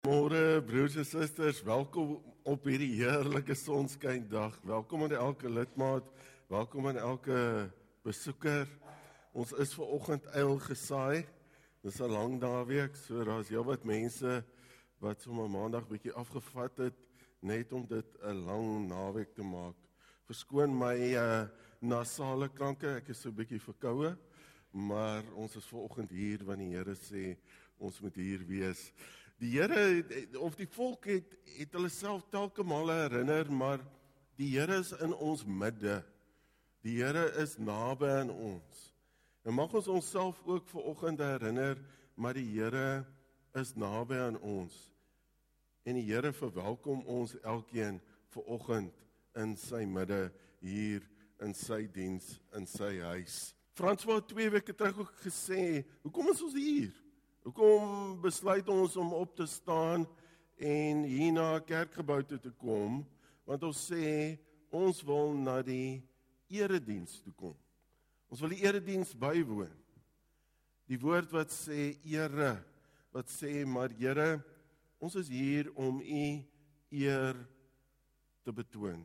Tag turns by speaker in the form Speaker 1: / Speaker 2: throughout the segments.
Speaker 1: Goeiemôre broers en susters, welkom op hierdie heerlike sonskyndag. Welkom aan elke lidmaat, welkom aan elke besoeker. Ons is vanoggend uil gesaai. Dis 'n lang naweek, so daar's heelwat mense wat sommer maandag bietjie afgevat het net om dit 'n lang naweek te maak. Verskoon my nasale klanke, ek is so 'n bietjie verkoue, maar ons is vanoggend hier want die Here sê ons moet hier wees. Die Here, of die volk het hulle self telke male herinner, maar die Here is in ons midde. Die Here is naby aan ons. En mag ons onsself ook vanoggend herinner, maar die Here is naby aan ons. En die Here verwelkom ons elkeen vanoggend in sy midde, hier in sy diens, in sy huis. François het 2 weke terug ook gesê, hoekom is ons hier? Hoekom besluit ons om op te staan en hier na 'n kerkgebou toe te kom? Want ons sê, ons wil na die erediens toe kom. Ons wil die erediens bywoon. Die woord wat sê ere, wat sê, maar Here, ons is hier om U eer te betoon.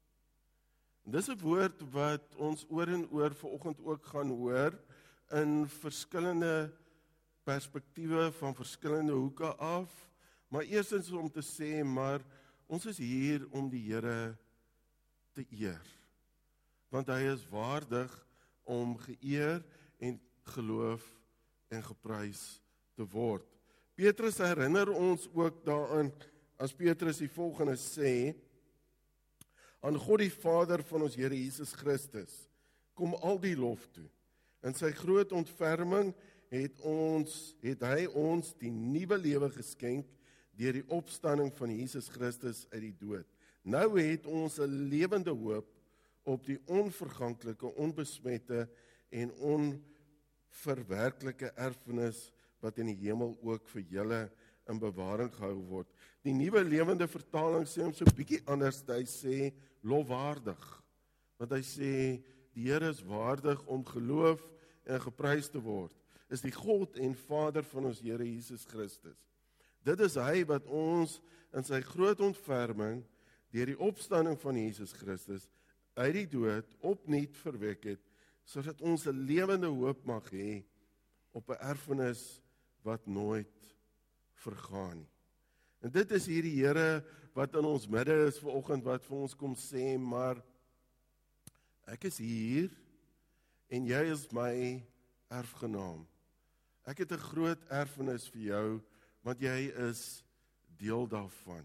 Speaker 1: En dis 'n woord wat ons oor en oor vanoggend ook gaan hoor in verskillende perspektiewe van verskillende hoeke af, maar eerstens om te sê, maar ons is hier om die Here te eer, want hy is waardig om geëer en geloof en geprys te word. Petrus herinner ons ook daaraan, as Petrus die volgende sê, aan God die Vader van ons Here Jesus Christus, kom al die lof toe. In sy groot ontferming het hy ons die nuwe lewe geskenk deur die opstanding van Jesus Christus uit die dood. Nou het ons 'n lewende hoop op die onverganklike, onbesmette en onverwerklike erfenis wat in die hemel ook vir julle in bewaring gehou word. Die nuwe lewende vertaling sê hom so 'n bietjie anders. Hy sê lofwaardig. Want hy sê die Here is waardig om geloof en geprys te word. Is die God en Vader van ons Here Jesus Christus. Dit is hy wat ons in sy groot ontferming deur die opstanding van Jesus Christus uit die dood opnuut verwek het, sodat ons 'n lewende hoop mag hê op 'n erfenis wat nooit vergaan nie. En dit is hierdie Here wat in ons midde is vanoggend, wat vir ons kom sê, maar ek is hier en jy is my erfgenaam. Ek het 'n groot erfenis vir jou, want jy is deel daarvan.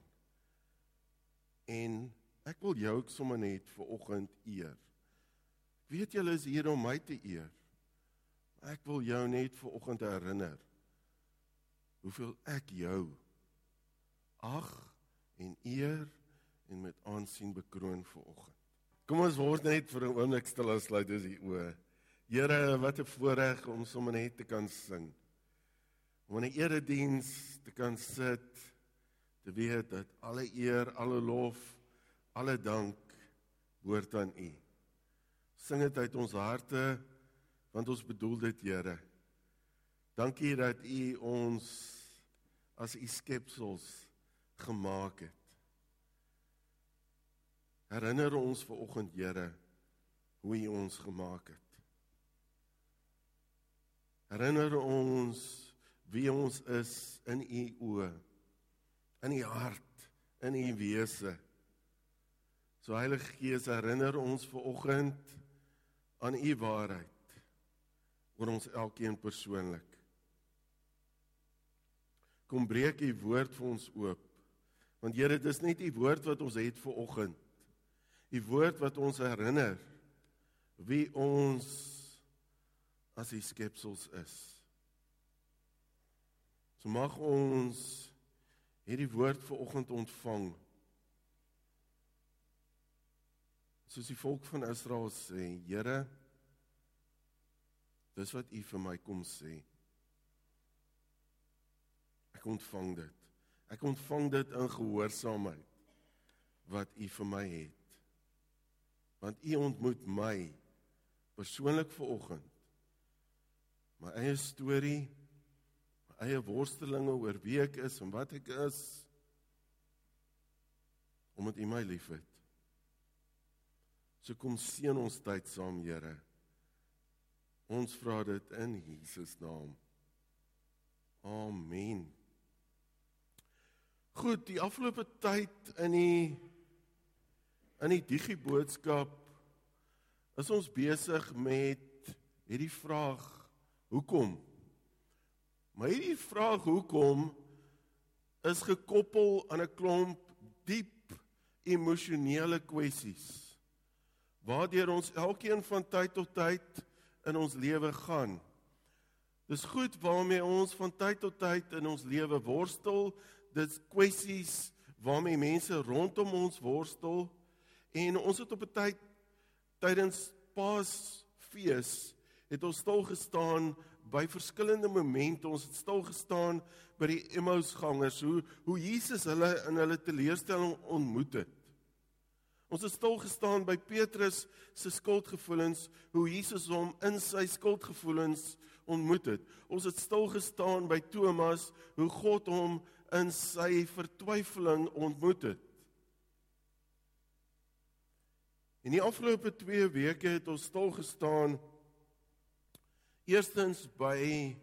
Speaker 1: En ek wil jou ook sommer net vanoggend eer. Ek weet julle is hier om my te eer. Ek wil jou net vanoggend herinner hoeveel ek jou ag en eer en met aansien bekroon vanoggend. Kom ons word net vir 'n oomblik stil en sluit ons die oë. Here, wat 'n voorreg om sommer net te kan sing. Om in 'n erediens te kan sit, te weet dat alle eer, alle lof, alle dank behoort aan U. Sing dit uit ons harte, want ons bedoel dit, Here. Dankie dat U ons as U skepsels gemaak het. Herinner ons vanoggend, Here, hoe U ons gemaak het. Herinner ons wie ons is in U oë, in U hart, in U wese. So Heilige Gees, herinner ons vanoggend aan U waarheid oor ons elkeen persoonlik. Kom breek U woord vir ons oop, want Here, dit is net U woord wat ons het vanoggend. U woord wat ons herinner wie ons as die skepsels is. So mag ons hierdie woord vanoggend ontvang. Soos die volk van Israel sê, Here, dis wat U vir my kom sê. Ek ontvang dit. Ek ontvang dit in gehoorsaamheid wat U vir my het. Want U ontmoet my persoonlik vanoggend. My eie storie, my eie worstelinge oor wie ek is en wat ek is, omdat U my lief het. So kom seën ons tyd saam, Here. Ons vra dit in Jesus naam. Amen. Goed, die afgelope tyd in die digiboodskap is ons besig met hierdie vraag, hoekom? Maar hierdie vraag, hoekom, is gekoppel aan 'n klomp diep emosionele kwessies, waardeur ons elkeen van tyd tot tyd in ons lewe gaan. Dis goed waarmee ons van tyd tot tyd in ons lewe worstel, dis kwessies waarmee mense rondom ons worstel, en ons het op 'n tyd, tydens Paasfees, het ons stilgestaan by verskillende momente. Ons het stilgestaan by die Emmausgangers, hoe Jesus hulle in hulle teleurstelling ontmoet het. Ons het stilgestaan by Petrus se skuldgevoelens, hoe Jesus hom in sy skuldgevoelens ontmoet het. Ons het stilgestaan by Thomas, hoe God hom in sy vertwyfeling ontmoet het. In die afgelope 2 weke het ons stilgestaan eerstens by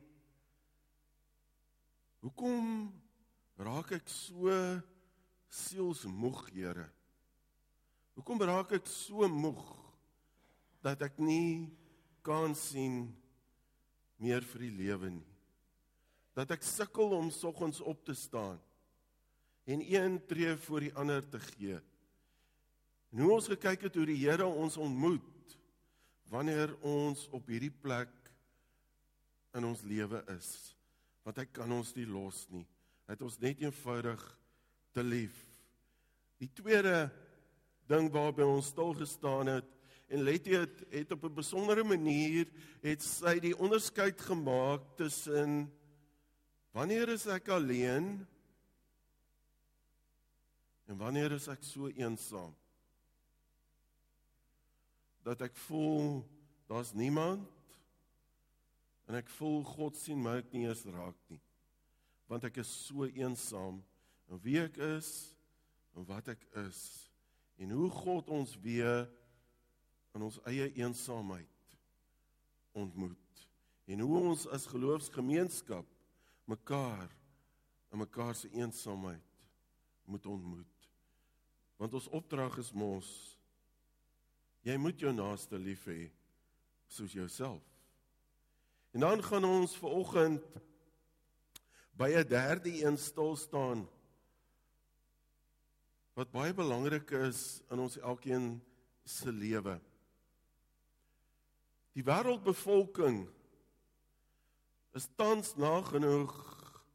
Speaker 1: hoekom raak ek so sielsmoeg, Here? Hoekom raak ek so moeg dat ek nie kan sien meer vir die lewe nie? Dat ek sukkel om soggens op te staan en een tree voor die ander te gee. En hoe ons gekyk het hoe die Here ons ontmoet wanneer ons op hierdie plek in ons lewe is. Want hy kan ons nie los nie. Hy het ons net eenvoudig te lief. Die tweede ding waarby ons stilgestaan het, en Letty het op 'n besondere manier, het sy die onderskeid gemaak tussen wanneer is ek alleen en wanneer is ek so eensaam. Dat ek voel, daar's niemand, en ek voel, God sien my ook nie eens raak nie, want ek is so eensaam, en wie ek is, en wat ek is, en hoe God ons weer in ons eie eensaamheid ontmoet, en hoe ons as geloofsgemeenskap mekaar in mekaar se eensaamheid moet ontmoet. Want ons opdrag is mos, jy moet jou naaste lief hê, soos jouself. En dan gaan ons vanoggend by 'n derde een stil staan, wat baie belangrik is in ons elkeen se lewe. Die wêreldbevolking is tans nagenoeg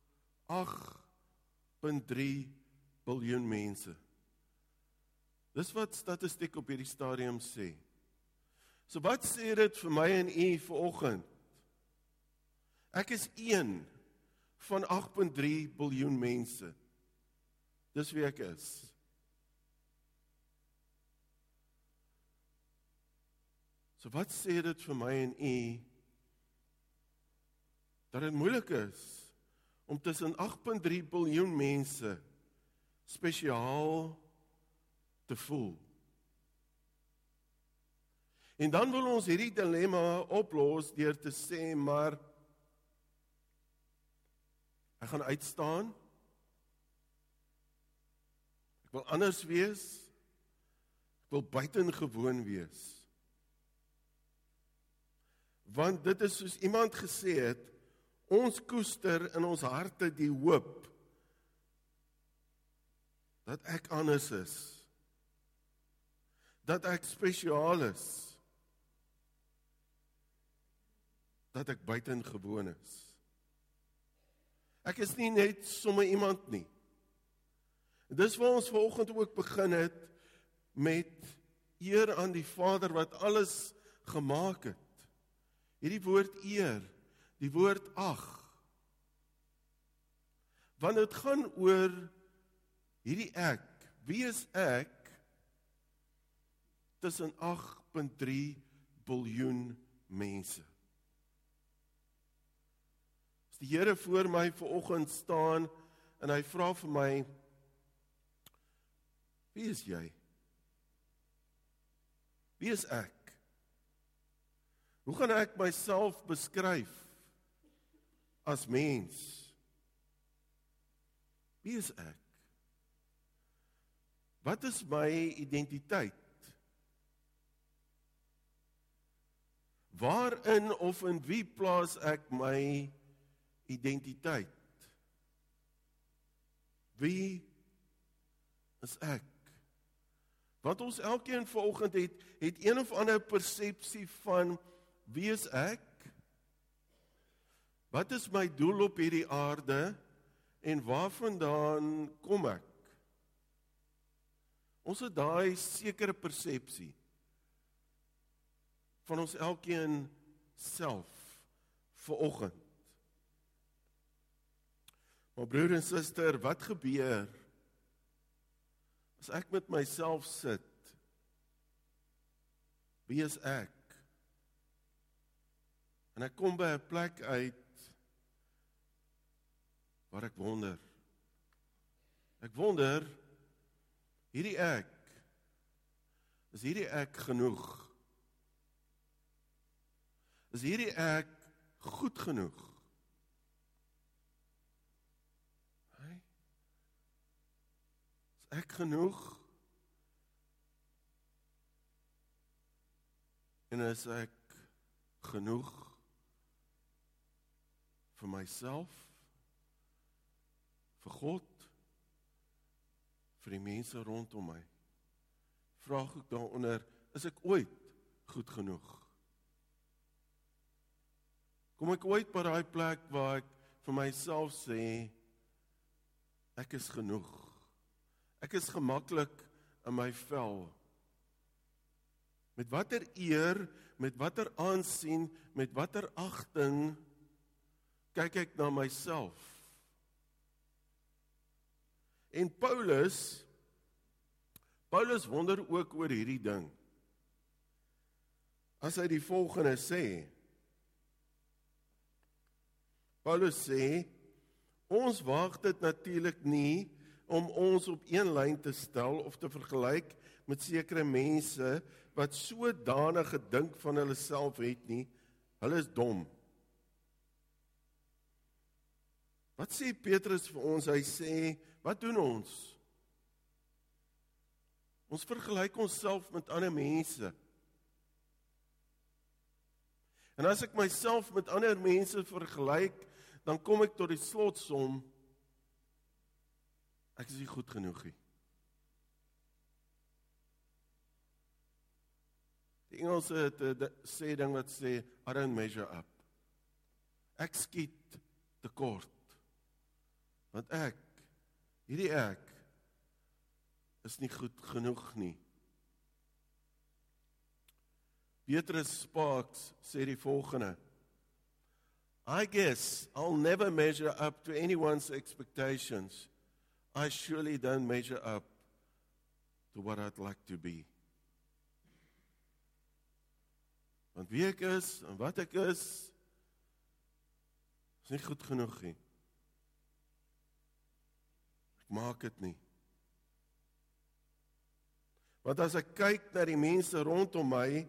Speaker 1: 8,3 biljoen mense. Dis wat statistiek op hierdie stadium sê. So wat sê dit vir my en u vanoggend? Ek is een van 8,3 biljoen mense. Dis wie ek is. So wat sê dit vir my en u, dat dit moeilik is om tussen 8,3 biljoen mense spesiaal te voel. En dan wil ons hierdie dilemma oplos deur te sê, maar ek gaan uitstaan, ek wil anders wees, ek wil buitengewoon wees. Want dit is soos iemand gesê het, ons koester in ons harte die hoop dat ek anders is, dat ek spesiaal is, dat ek buitengewoon is. Ek is nie net sommer iemand nie. Dis waar ons vanoggend ook begin het met eer aan die Vader wat alles gemaak het. Hierdie woord eer, die woord ag. Want dit gaan oor hierdie ek. Wie is ek tussen 8,3 biljoen mense? As die Here voor my vanoggend staan en hy vra vir my, wie is jy? Wie is ek? Hoe gaan ek myself beskryf as mens? Wie is ek? Wat is my identiteit? Waarin of in wie plaas ek my identiteit? Wie is ek? Want ons elkeen vanoggend het een of ander persepsie van wie is ek? Wat is my doel op hierdie aarde en waarvandaan kom ek? Ons het daai sekere persepsie van ons elkeen self vanoggend. Maar broer en suster, wat gebeur as ek met myself sit? Wie is ek? En ek kom by 'n plek uit waar ek wonder. Ek wonder, hierdie ek, is hierdie ek genoeg? Is hierdie ek goed genoeg? Is ek genoeg? En is ek genoeg vir myself, vir God, vir die mense rondom my? Vraag ek daaronder, is ek ooit goed genoeg? Kom ek ooit by daai plek waar ek vir myself sê, ek is genoeg. Ek is gemaklik in my vel. Met watter eer, met watter aansien, met watter agting kyk ek na myself. En Paulus wonder ook oor hierdie ding. As hy die volgende sê, Paulus sê, ons waag dit natuurlik nie om ons op een lyn te stel of te vergelyk met sekere mense wat sodanige gedink van hulle self het nie. Hulle is dom. Wat sê Petrus vir ons? Hy sê, wat doen ons? Ons vergelyk onsself met ander mense. En as ek myself met ander mense vergelyk, dan kom ek tot die slotsom, ek is nie goed genoeg nie. Die Engelse het 'n sê ding wat sê, I don't measure up. Ek skiet tekort. Want hierdie ek, is nie goed genoeg nie. Petrus Sparks sê die volgende, I guess I'll never measure up to anyone's expectations. I surely don't measure up to what I'd like to be. Want wie ek is en wat ek is nie goed genoeg nie. Ek maak dit nie. Want as ek kyk na die mense rondom my,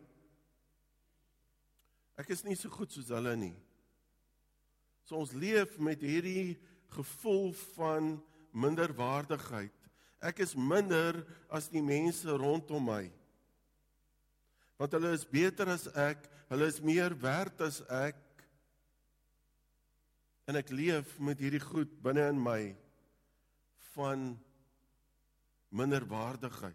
Speaker 1: ek is nie so goed soos hulle nie. So ons leef met hierdie gevoel van minderwaardigheid. Ek is minder as die mense rondom my. Want hulle is beter as ek, hulle is meer werd as ek. En ek leef met hierdie goed binne in my van minderwaardigheid.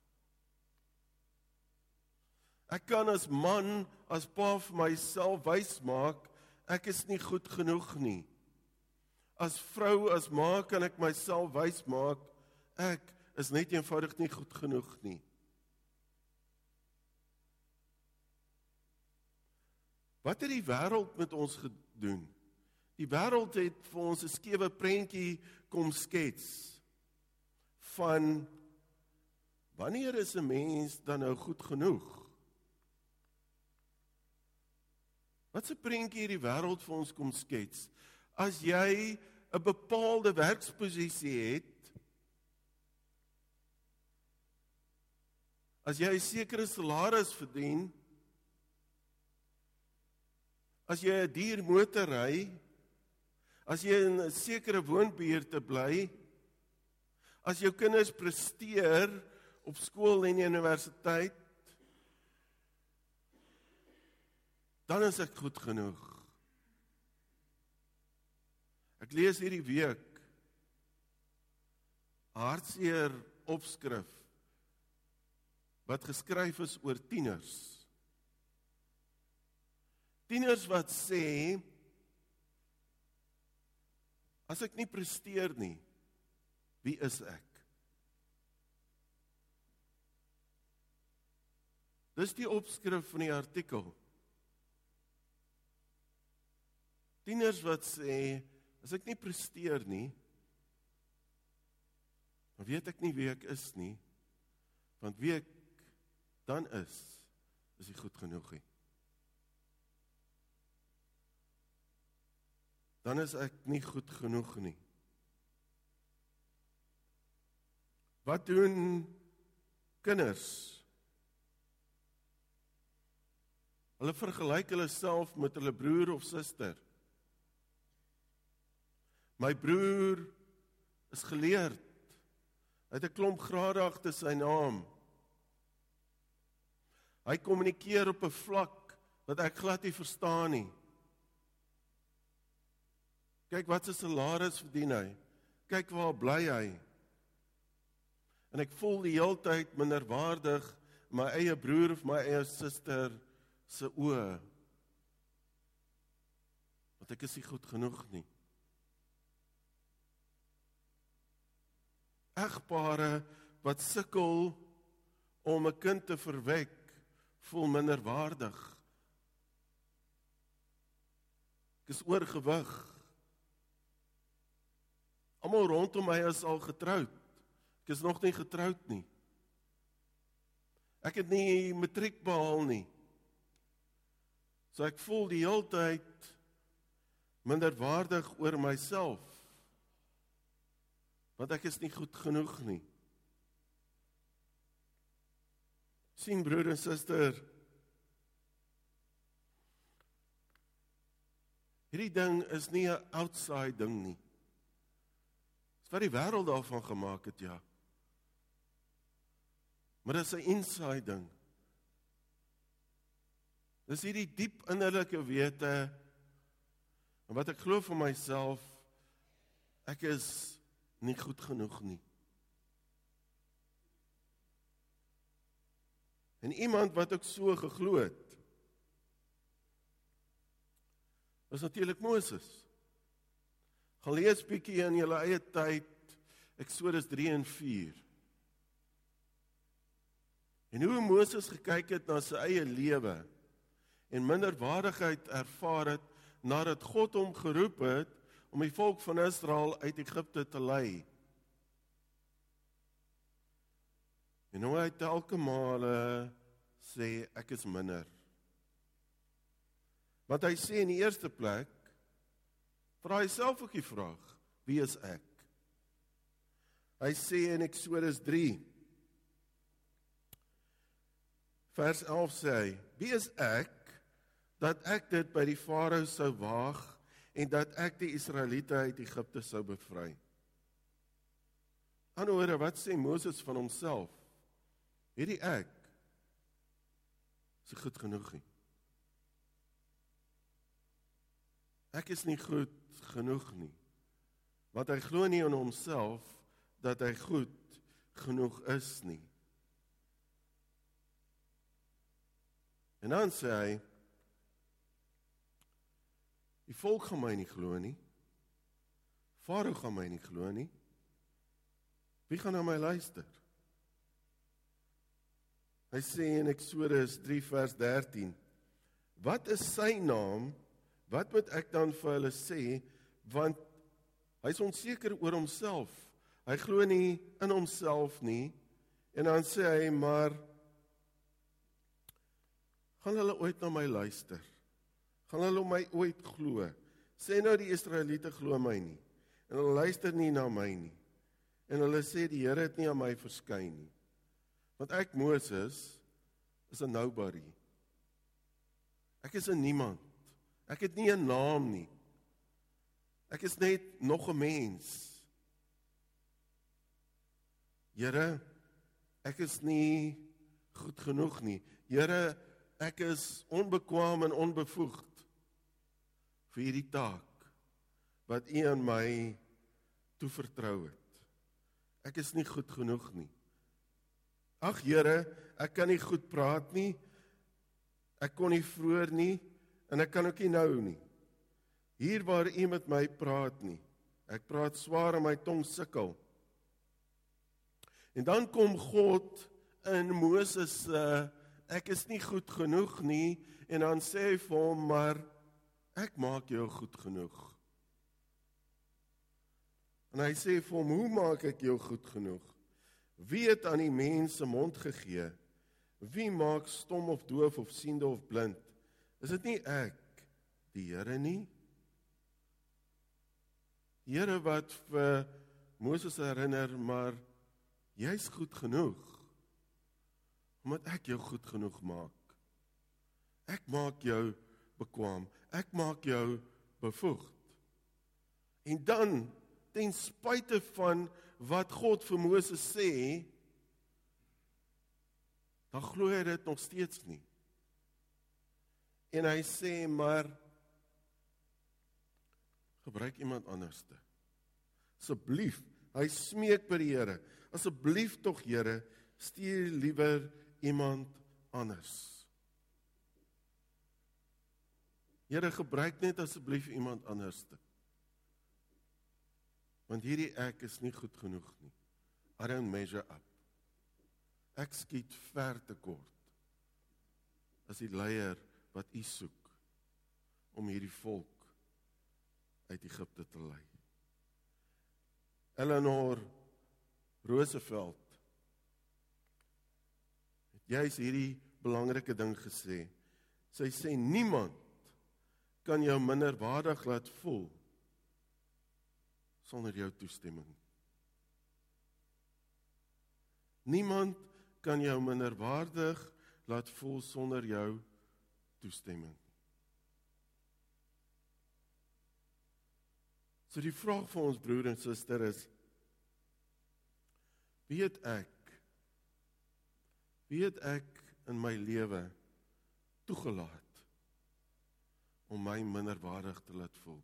Speaker 1: Ek kan as man, as pa vir myself wys maak, ek is nie goed genoeg nie. As vrou, as ma, kan ek myself wys maak, ek is net eenvoudig nie goed genoeg nie. Wat het die wêreld met ons gedoen? Die wêreld het vir ons 'n skewe prentjie kom skets van wanneer is 'n mens dan nou goed genoeg? Wat 'n prentjie hierdie wêreld vir ons kom skets? as jy 'n bepaalde werksposisie het, as jy 'n sekere salaris verdien, as jy 'n duur motor ry, as jy in 'n sekere woonbuurte bly, as jou kinders presteer op skool en universiteit, dan is ek goed genoeg. Ek lees hierdie week 'n hartseer opskrif wat geskryf is oor tieners. Tieners wat sê, as ek nie presteer nie, wie is ek? Dis die opskrif van die artikel. Tieners wat sê, as ek nie presteer nie, dan weet ek nie wie ek is nie, want wie ek dan is nie goed genoeg nie. Dan is ek nie goed genoeg nie. Wat doen kinders? Hulle vergelyk hulle self met hulle broer of suster. My broer is geleerd. Hy het 'n klomp grade agter sy naam. Hy kommunikeer op 'n vlak wat ek glad nie verstaan nie. Kyk wat sy salaris verdien hy. Kyk waar bly hy. En ek voel die hele tyd minderwaardig my eie broer of my eie suster se oë. Want ek is nie goed genoeg nie. Egpare wat sukkel om 'n kind te verwek, voel minderwaardig. Ek is oorgewig. Almal rondom my is al getroud. Ek is nog nie getroud nie. Ek het nie matriek behaal nie. So ek voel die hele tyd minderwaardig oor myself. Want ek is nie goed genoeg nie. Sien broer en suster, hierdie ding is nie 'n outside ding nie. Dis wat die wêreld daarvan gemaak het, ja. Maar dit is 'n inside ding. Dis hierdie diep innerlike wete, en wat ek glo vir myself, ek is nie goed genoeg nie. En iemand wat ook so geglo het, was natuurlik Moses. Gaan lees bietjie in julle eie tyd, Eksodus 3 en 4. En hoe Moses gekyk het na sy eie lewe, en minderwaardigheid ervaar het, nadat God hom geroep het, om die volk van Israel uit Egipte te lei. En hoe hy telke male sê, ek is minder. Want hy sê in die eerste plek, vra hy self ook die vraag, wie is ek? Hy sê in Eksodus 3, vers 11 sê hy, wie is ek, dat ek dit by die Farao sou waag, en dat ek die Israeliete uit Egipte sou bevry. Anderswoorde, wat sê Moses van homself? Hierdie ek is goed genoeg nie. Ek is nie goed genoeg nie. Want hy glo nie in homself dat hy goed genoeg is nie. En dan sê hy, die volk gaan my nie glo nie. Farao gaan my nie glo nie. Wie gaan na my luister? Hy sê in Eksodus 3 vers 13, wat is sy naam? Wat moet ek dan vir hulle sê? Want hy is onseker oor homself. Hy glo nie in homself nie. En dan sê hy, maar gaan hulle ooit na my luister? Gaan hulle my ooit glo? Sê nou die Israeliete glo my nie, en hulle luister nie na my nie, en hulle sê die Here het nie aan my verskyn nie. Want ek, Moses, is 'n nobody. Ek is 'n niemand. Ek het nie 'n naam nie. Ek is net nog 'n mens. Here, ek is nie goed genoeg nie. Here, ek is onbekwaam en onbevoegd vir hierdie taak wat U aan my toevertrou het. Ek is nie goed genoeg nie. Ag Here, ek kan nie goed praat nie. Ek kon nie vroeër nie en ek kan ook nie nou nie. Hier waar U met my praat nie. Ek praat swaar en my tong sukkel. En dan kom God in Moses, ek is nie goed genoeg nie, en dan sê hy vir hom, maar ek maak jou goed genoeg. En hy sê vir hom, hoe maak ek jou goed genoeg? Wie het aan die mens se mond gegee? Wie maak stom of doof of siende of blind? Is dit nie ek, die Here nie? Die Here wat vir Moses herinner, maar jy's goed genoeg, omdat ek jou goed genoeg maak. Ek maak jou bekwaam, ek maak jou bevoegd. En dan, ten spyte van wat God vir Moses sê, dan glo hy dit nog steeds nie. En hy sê, maar gebruik iemand anderste. Asseblief, hy smeek by die Here, asseblief tog Here, stuur liewer iemand anders. Here, gebruik net asseblief iemand anderste. Want hierdie ek is nie goed genoeg nie. I don't measure up. Ek skiet ver te kort as die leier wat U soek om hierdie volk uit Egipte te lei. Eleanor Roosevelt het juis hierdie belangrike ding gesê. Sy sê niemand kan jou minderwaardig laat voel sonder jou toestemming. Niemand kan jou minderwaardig laat voel sonder jou toestemming. So die vraag vir ons broer en suster is, wie het ek in my lewe toegelaat om my minderwaardig te laat voel?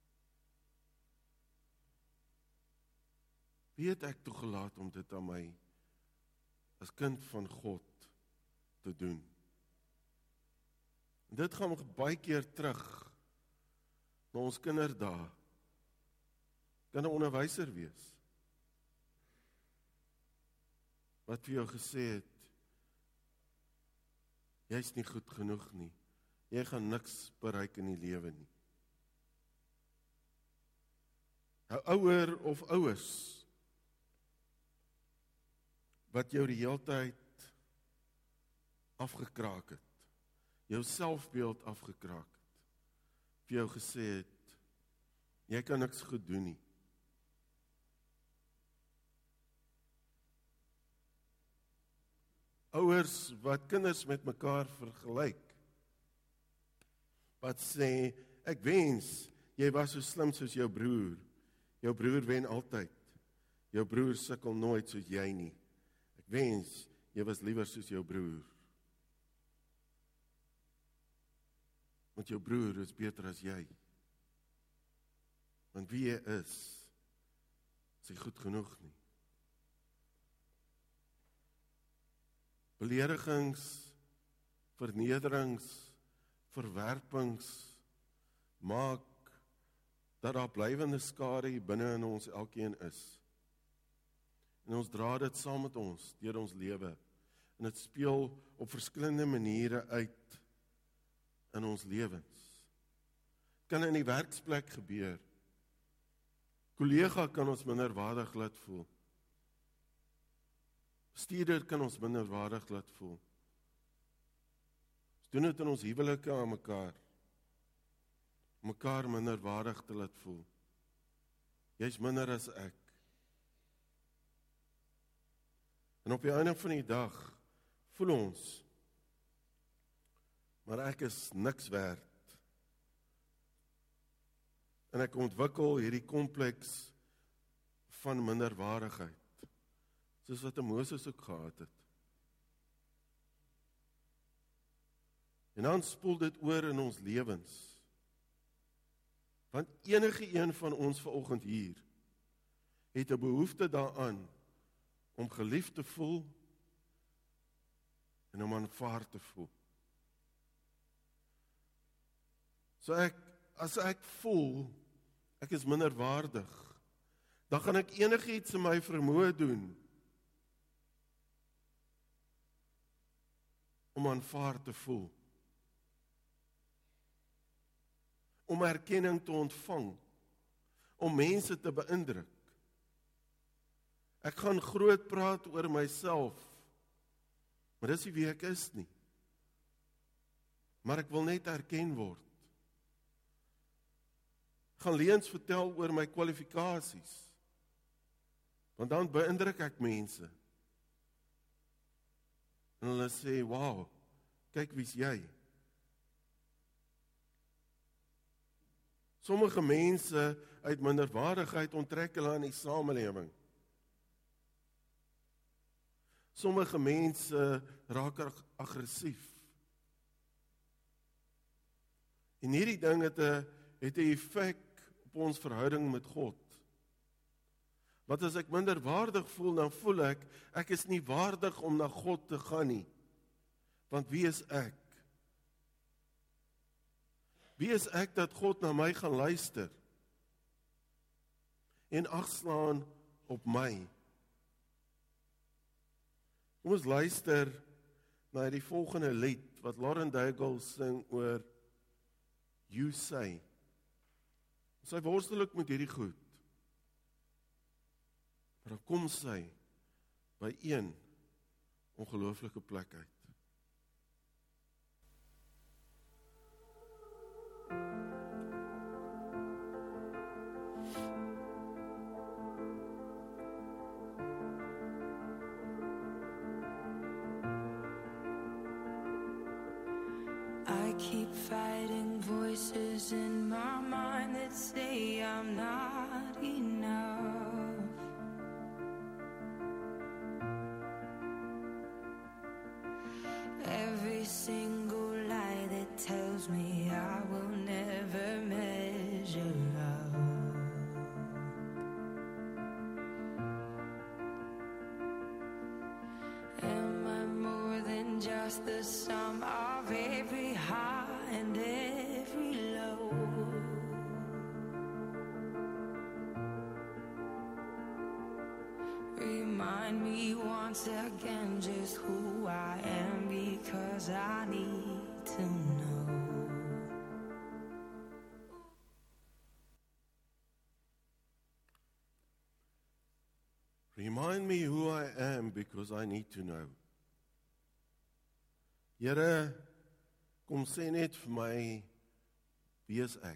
Speaker 1: Wie het ek toegelaat om dit aan my as kind van God te doen? En dit gaan baie keer terug na ons kinderdae. Kan 'n onderwyser wees wat vir jou gesê het, jy's nie goed genoeg nie, jy gaan niks bereik in die lewe nie. 'n Ouer of ouers wat jou die hele tyd afgekraak het, jou selfbeeld afgekraak het, vir jou gesê het, jy kan niks goed doen nie. Ouers wat kinders met mekaar vergelyk, wat sê, ek wens, jy was so slim soos jou broer wen altyd, jou broer sukkel nooit soos jy nie, ek wens, jy was liewer soos jou broer, want jou broer is beter as jy, want wie jy is hy goed genoeg nie. Beledigings, vernederings, verwerpings maak dat daar blywende skade hier binne in ons elkeen is. En ons dra dit saam met ons deur ons lewe. En dit speel op verskillende maniere uit in ons lewens. Kan in die werksplek gebeur. Kollega kan ons minderwaardig laat voel. Bestuurder kan ons minderwaardig laat voel. Ons doen dit in ons huwelike aan mekaar. mekaar minderwaardig te laat voel. Jy's minder as ek. En op die einde van die dag voel ons, maar ek is niks werd. En ek ontwikkel hierdie kompleks van minderwaardigheid, soos wat Moses ook gehad het. En dan spoel dit oor in ons lewens. Want enige een van ons vanoggend hier het 'n behoefte daaraan om geliefd te voel en om aanvaar te voel. So as ek voel ek is minderwaardig, dan gaan ek enigiets in my vermoë doen om aanvaar te voel. Om erkenning te ontvang, om mense te beïndruk. Ek gaan groot praat oor myself, maar dis nie wie ek is nie. Maar ek wil net erken word. Ek gaan leuns vertel oor my kwalifikasies, want dan beïndruk ek mense. En hulle sê, wow, kyk wie's jy. Sommige mense uit minderwaardigheid onttrek hulle aan die samelewing. Sommige mense raak aggressief. En hierdie ding het 'n effek op ons verhouding met God. Want as ek minderwaardig voel, dan voel ek is nie waardig om na God te gaan nie. Want wie is ek? Wie is ek dat God na my gaan luister en agslaan op my? Kom ons luister na die volgende lied wat Lauren Daigle sing oor You Say. Sy worstel ook met hierdie goed. Maar dan kom sy by een ongelooflike plek uit.
Speaker 2: I keep fighting voices in my mind that say I'm not enough. Every single lie that tells me I will never measure up. Am I more than just the sum of every high and every low? Remind me once again just who I am, because I need to know.
Speaker 1: Remind me who I am, because I need to know. Here, kom sê net vir my, wie is ek?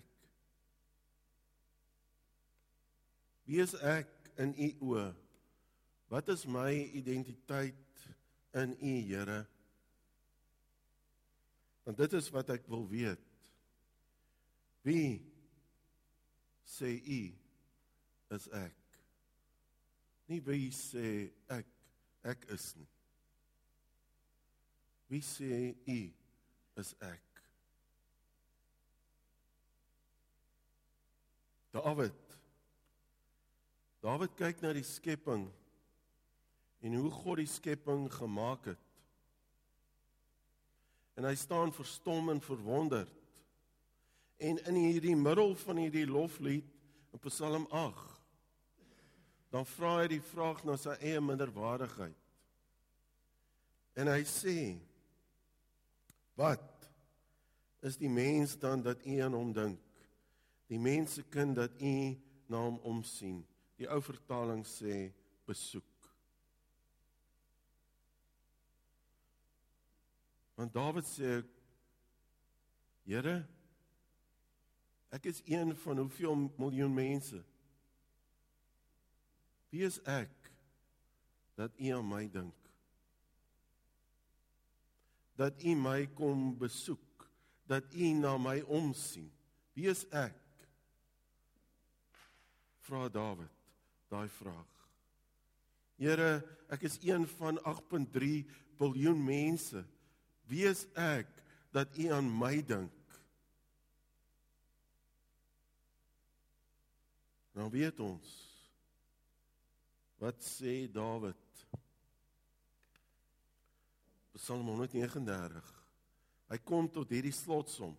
Speaker 1: Wie is ek in u oë? Wat is my identiteit in u, Here? Want dit is wat ek wil weet. Wie sê u is ek? Nie wie sê ek is nie. Wie sê u is ek? Dawid kyk na die skepping en hoe God die skepping gemaak het. En hy staan verstom en verwonderd. En in hierdie middel van hierdie loflied in Psalm 8, dan vra hy die vraag na sy eie minderwaardigheid. En hy sê, wat is die mens dan dat u aan hom dink? Die mensekind dat u na hom omsien. Die ou vertaling sê, besoek. Want Dawid sê, Here, Ek is een van hoeveel miljoen mense? Wie is ek dat U aan my dink? Dat U my kom besoek, dat U na my omsien. Wie is ek? Vra Dawid daai vraag. Here, ek is een van 8.3 biljoen mense. Wie is ek dat U aan my dink? Nou weet ons, wat sê Dawid? Psalm 139. Hy kom tot hierdie slotsom.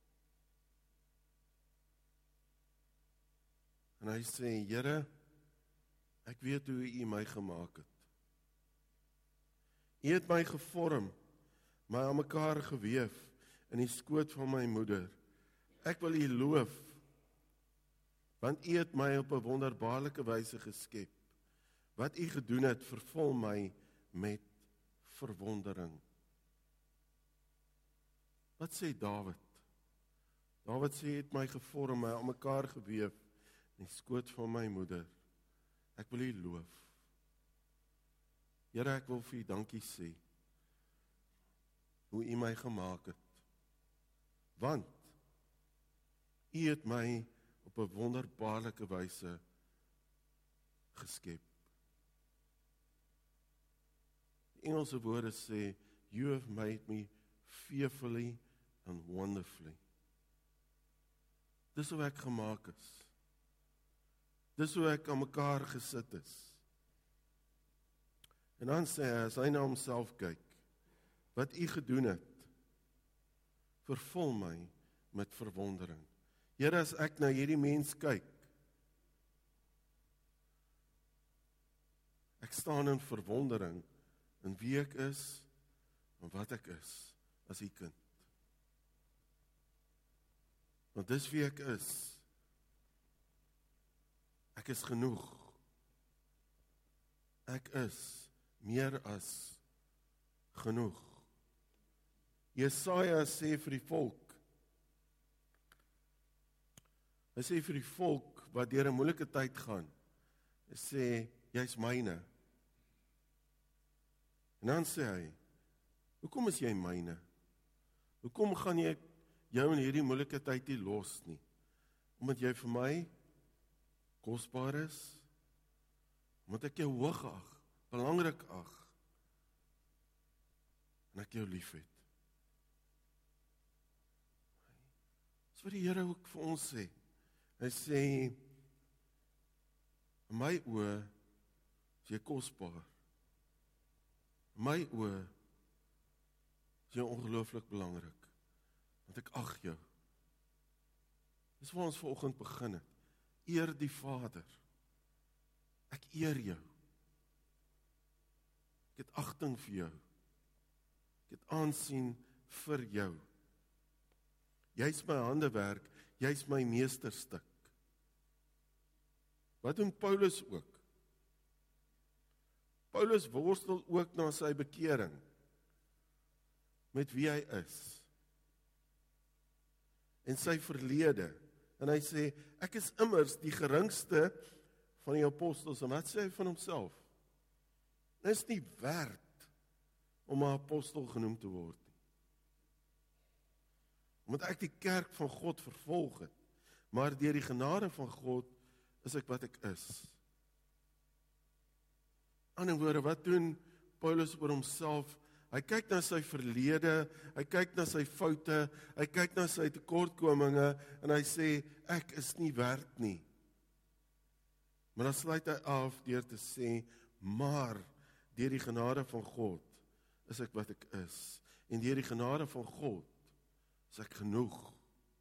Speaker 1: En hy sê, Here, ek weet hoe U my gemaak het. U het my gevorm, my aan mekaar geweef in die skoot van my moeder. Ek wil U loof, want U het my op 'n wonderbaarlike wyse geskep. Wat U gedoen het, vervul my met verwondering. Wat sê Dawid? Dawid sê, U het my gevorm, my aan mekaar geweef in die skoot van my moeder. Ek wil U loof. Here, ek wil vir U dankie sê, hoe U my gemaak het. Want U het my op 'n wonderbaarlike wyse geskep. Die Engelse woorde sê, You have made me fearfully and wonderfully. Dis hoe ek gemaak is. Dis hoe ek aan mekaar gesit is. En dan sê hy, as hy na homself kyk, wat U gedoen het, vervul my met verwondering. Here, as ek na hierdie mens kyk, ek staan in verwondering in wie ek is en wat ek is as U kind. Want dis wie ek is. Ek is genoeg. Ek is meer as genoeg. Jesaja sê vir die volk, hy sê vir die volk wat deur 'n moeilike tyd gaan, hy sê, jy's myne. En dan sê hy, hoekom is jy myne? Hoekom gaan jy jou in hierdie moeilike tyd nie los nie? Omdat jy vir my kosbaar is, omdat ek jou hoog ag, belangrik ag, en ek jou lief het. Dis wat die Here ook vir ons sê. Hy sê, in my oë is jy kosbaar. In my oë is jy ongelooflik belangrik, want ek ag jou. Dis waar ons vanoggend begin het. Eer die Vader. Ek eer jou. Ek het agting vir jou. Ek het aansien vir jou. Jy's my handewerk, jy's my meesterstuk. Wat doen Paulus ook? Paulus worstel ook na sy bekering met wie hy is en sy verlede. En hy sê, ek is immers die geringste van die apostels. En wat sê hy van homself? Hy is nie werd om 'n apostel genoem te word nie. Omdat ek die kerk van God vervolg het, maar deur die genade van God is ek wat ek is. Aan 'n woorde, wat doen Paulus oor homself? Hy kyk na sy verlede, hy kyk na sy foute, hy kyk na sy tekortkominge en hy sê, ek is nie werd nie. Maar dan sluit hy af deur te sê, maar deur die genade van God is ek wat ek is. En deur die genade van God is ek genoeg.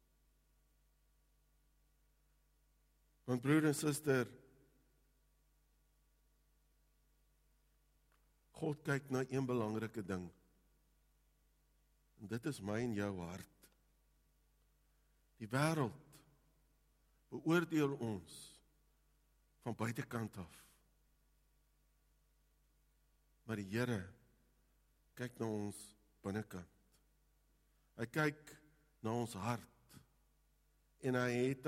Speaker 1: Want broer en suster, God kyk na een belangrike ding. En dit is my en jou hart. Die wêreld beoordeel ons van buitekant af. Maar die Here kyk na ons binnekant. Hy kyk na ons hart. en hy het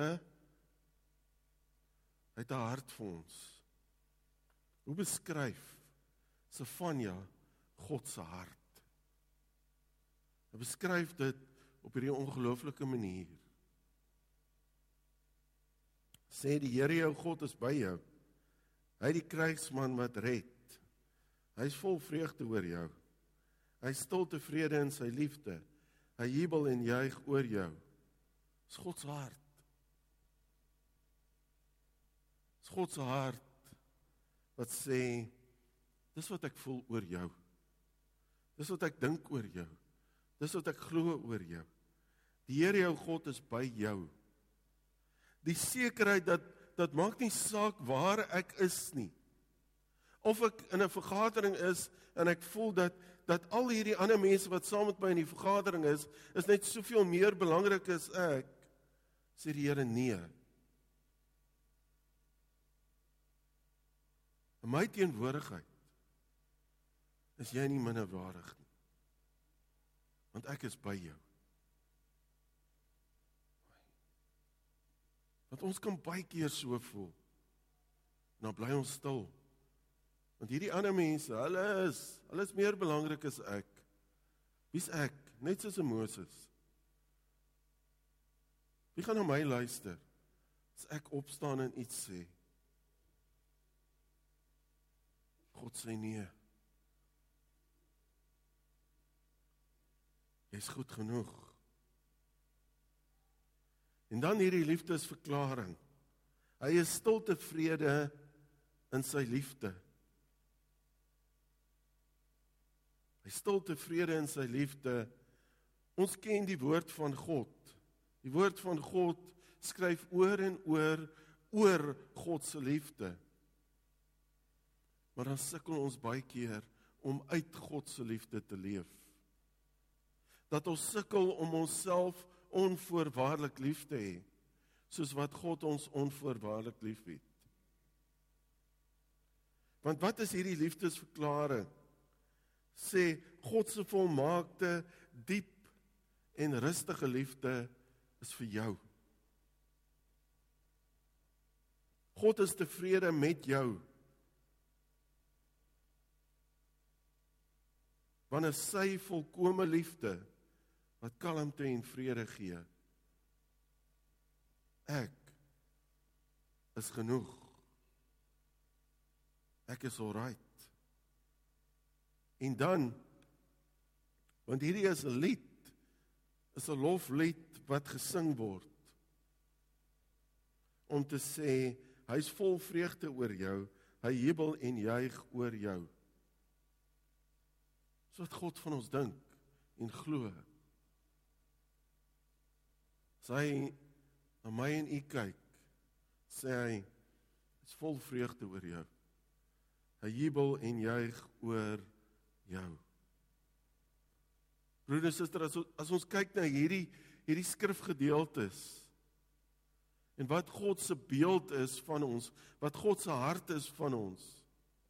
Speaker 1: 'n hart vir ons. Hoe beskryf Sefanja God se hart? Hy beskryf dit op hierdie ongelooflike manier. Sê die Here jou God is by jou. Hy is die krygsman wat red. Hy is vol vreugde oor jou. Hy is stil tevrede in sy liefde. Hy jubel en juig oor jou. Dis God se hart. Dis God se hart wat sê, dis wat ek voel oor jou. Dis wat ek dink oor jou. Dis wat ek glo oor jou. Die Here jou God is by jou. Die sekerheid dat maak nie saak waar ek is nie. Of ek in 'n vergadering is en ek voel dat al hierdie ander mense wat saam met my in die vergadering is net soveel meer belangrik as ek, sê die Here nee. In my teenwoordigheid is jy nie minderwaardig nie. Want ek is by jou. Want ons kan baie keer so voel. En dan bly ons stil. Want hierdie ander mense, hulle is meer belangrik as ek. Wie's ek? Net soos Moses. Wie gaan na my luister as ek opstaan en iets sê? God sê nee. Jy's goed genoeg. En dan hierdie liefdesverklaring. Hy is stil tevrede in sy liefde. Hy is stil tevrede in sy liefde. Ons ken die woord van God. Die woord van God skryf oor en oor God se liefde. Maar dan sukkel ons baie keer om uit God se liefde te leef. Dat ons sukkel om onsself onvoorwaardelik lief te hê, soos wat God ons onvoorwaardelik liefhet. Want wat is hierdie liefdesverklaring? Sê, God se volmaakte, diep en rustige liefde is vir jou. God is tevrede met jou. Wanneer sy volkome liefde wat kalmte en vrede gee. Ek is genoeg. Ek is alright. En dan, want hierdie is 'n lied, is 'n loflied wat gesing word. Om te sê, hy is vol vreugde oor jou, hy jubel en juig oor jou. Dis wat God van ons dink en glo. As hy na my en u kyk, sê hy, is vol vreugde oor jou. Hy jubel en juig oor jou. Broeders en susters, as ons kyk na hierdie skrifgedeeltes, en wat God se beeld is van ons, wat God se hart is van ons,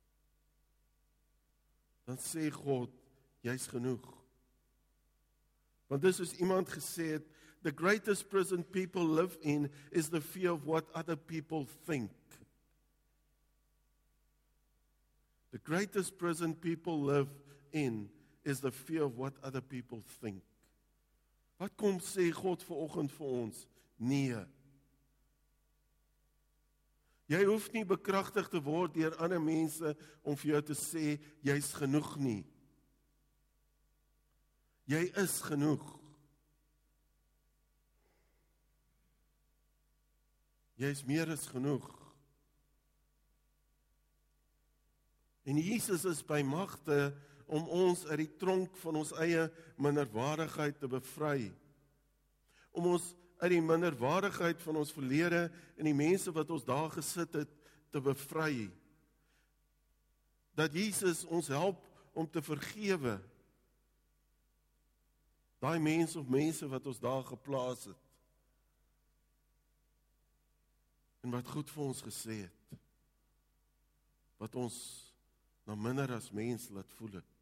Speaker 1: dan sê God, jy's genoeg. Want dis soos iemand gesê het, the greatest prison people live in is the fear of what other people think. The greatest prison people live in is the fear of what other people think. Wat kom sê God vanoggend vir ons? Nee. Jy hoef nie bekragtig te word deur ander mense om vir jou te sê, jy's genoeg nie. Jy is genoeg. Jy is meer as genoeg. En Jesus is by magte om ons uit die tronk van ons eie minderwaardigheid te bevry. Om ons uit die minderwaardigheid van ons verlede en die mense wat ons daar gesit het te bevry. Dat Jesus ons help om te vergewe. Daai mense of mense wat ons daar geplaas het. En wat goed vir ons gesê het. Wat ons na minder as mens laat voel het.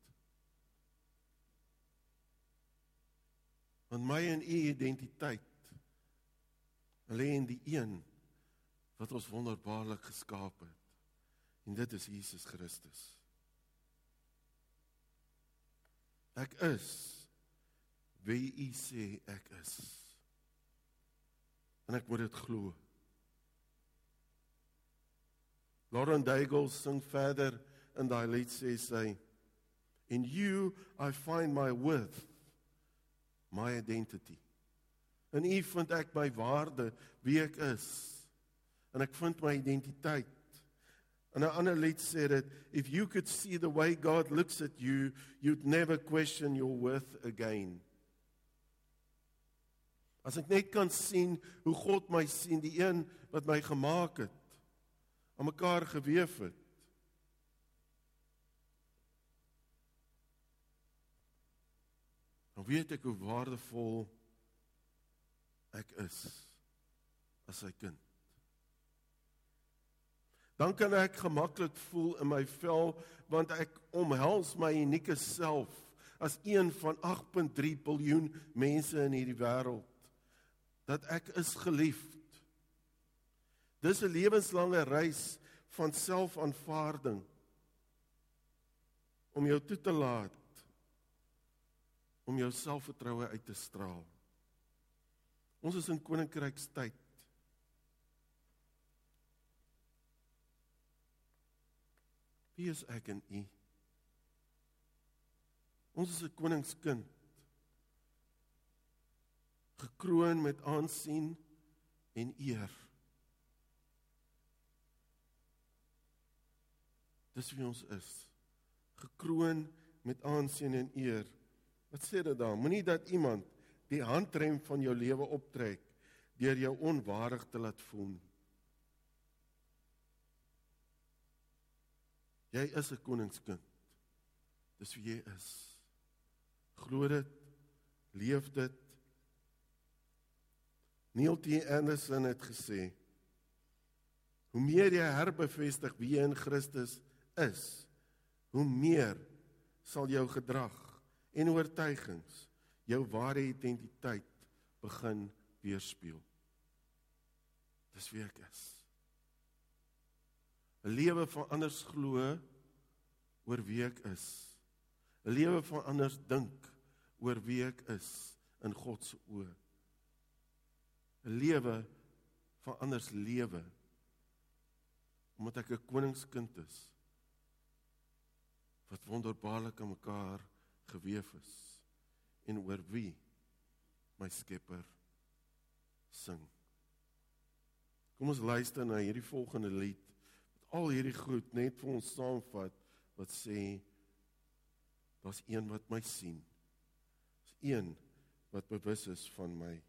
Speaker 1: Want my en u identiteit Alleen die een wat ons wonderbaarlik geskaap het. En dit is Jesus Christus. Ek is wie U sê ek is. En ek moet dit glo. Lauren Daigle sing verder in daai lied, sê sy, in you I find my worth, my identity. In U vind ek my waarde, wie ek is. En ek vind my identiteit. En 'n ander lied sê dit, if you could see the way God looks at you, you'd never question your worth again. As ek net kan sien hoe God my sien, die een wat my gemaak het, aan mekaar geweef het, dan weet ek hoe waardevol ek is as sy kind. Dan kan ek gemaklik voel in my vel, want ek omhels my unieke self as een van 8.3 biljoen mense in hierdie wêreld. Dat ek is geliefd. Dis 'n lewenslange reis van selfaanvaarding om jou toe te laat, om jou selfvertroue uit te straal. Ons is in koninkrykstyd. Wie is ek en U? Ons is 'n koningskind, gekroon met aansien en eer. Dis wie ons is, gekroon met aansien en eer. Wat sê dit daar? Moenie dat iemand die handrem van jou lewe optrek deur jou onwaardig te laat voel. Jy is 'n koningskind. Dis wie jy is. Glo dit, leef dit. Neil T. Anderson het gesê, hoe meer jy herbevestig wie jy in Christus is, hoe meer sal jou gedrag en oortuigings jou ware identiteit begin weerspieël. Dis wie ek is. 'n lewe van anders glo oor wie ek is. 'n lewe van anders dink oor wie ek is in God se oë. 'n lewe van anders lewe omdat ek 'n koningskind is wat wonderbaarlik aan mekaar geweef is en oor wie my Skepper sing. Kom ons luister na hierdie volgende lied, wat al hierdie goed net vir ons saamvat, wat sê, daar's een wat my sien, daar's een wat bewus is van my.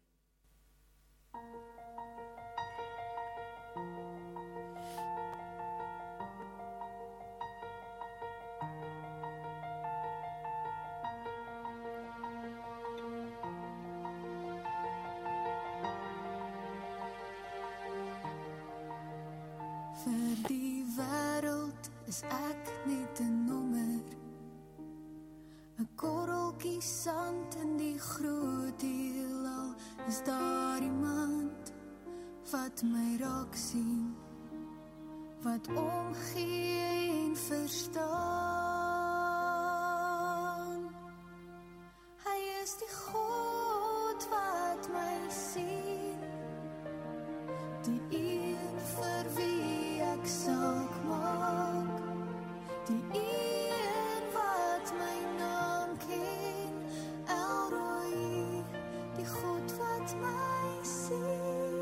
Speaker 3: Vir die wêreld is ek net 'n nommer, 'n korreltjie sand in die groot heelal. Is daar iemand wat my raak sien, wat omgee en verstaan? Hy is die God wat my sien, die een vir wie ek saak maak, die een wat my naam ken, Elroy, die God wat my sien.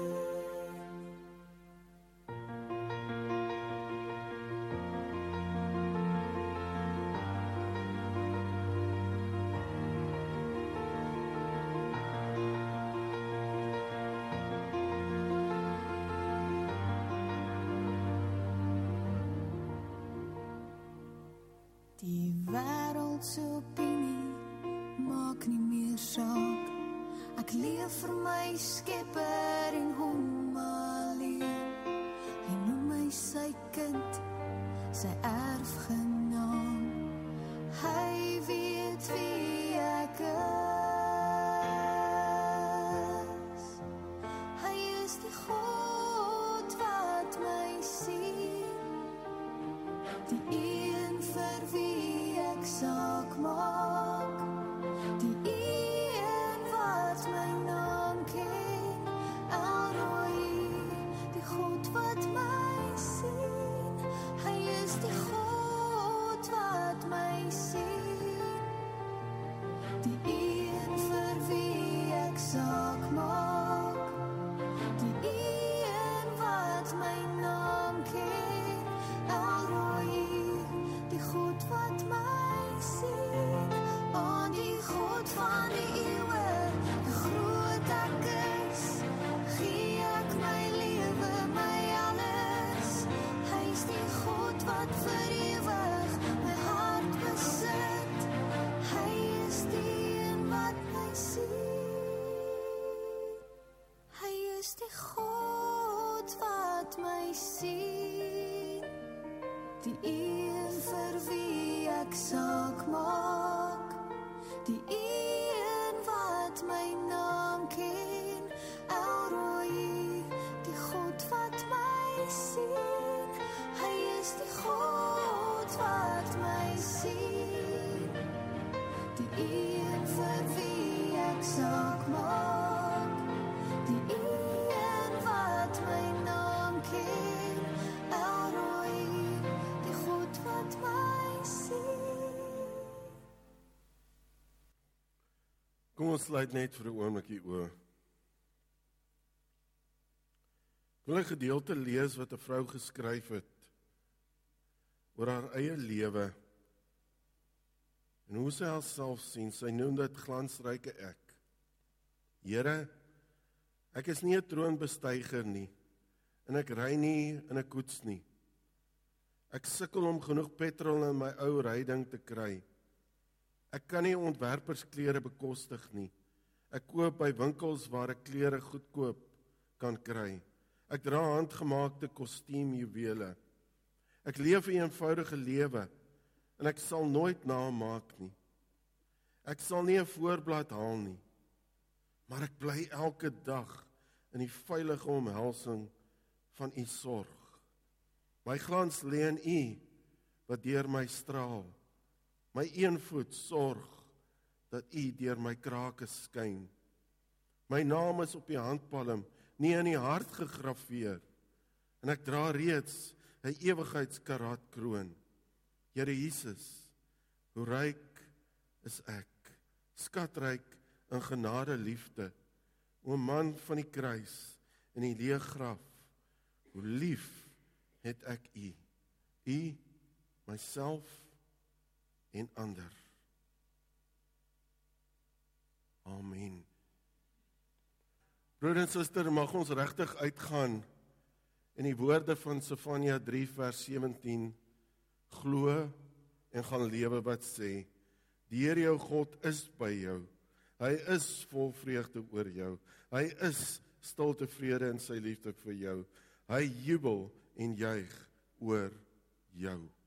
Speaker 3: Die wêreld se opinie maak nie meer saak. Ek leef vir my Skepper en hom alleen. Hy noem my sy kind, sy erfgenaam. Hy weet wie ek is. Hy is die ek saak maak, die een wat my naam ken, Elroy, die God wat my sien, hy is die God wat my sien, die een vir wie ek saak maak, die een wat my naam ken, Elroy, die God wat my sien, aan die God van die eeuwe, die groot ek is, gee ek my lewe, my alles, hy is die God wat vir ewig my hart besit, hy is die een wat my sien, hy is die God wat my sien, die een vir wie ek saak maak, die een wat my naam ken, Elroy, die God wat my sien, hy is die God wat my sien, die een vir wie ek saak maak, die een wat my naam ken, Elroy, die God wat my sien.
Speaker 1: Kom ons sluit net vir 'n oomblik die oë. Ek wil 'n gedeelte lees wat 'n vrou geskryf het oor haar eie lewe en hoe sy haarself sien. Sy noem dit glansryke ek. Here, ek is nie 'n troonbestyger nie en ek ry nie in 'n koets nie. Ek sukkel om genoeg petrol in my ou ryding te kry. Ek kan nie ontwerpersklere bekostig nie. Ek koop by winkels waar ek klere goedkoop kan kry. Ek dra handgemaakte kostuumjuwele. Ek leef 'n eenvoudige lewe en ek sal nooit namaak nie. Ek sal nie 'n voorblad haal nie, maar ek bly elke dag in die veilige omhelsing van u sorg. My glans lê in u wat deur my straal. My een voet sorg dat u deur my krake skyn. My naam is op die handpalm, nie in die hart gegraveer, en ek dra reeds 'n ewigheidskaratkroon. Here Jesus, hoe ryk is ek, skatryk in genade liefde, o man van die kruis en die leë graf, hoe lief het ek u, myself en ander. Amen. Broer en suster, mag ons regtig uitgaan in die woorde van Sefanja 3 vers 17, glo en gaan lewe wat sê, die Here jou God is by jou, hy is vol vreugde oor jou, hy is stil tevrede in sy liefde vir jou, hy jubel en juig oor jou.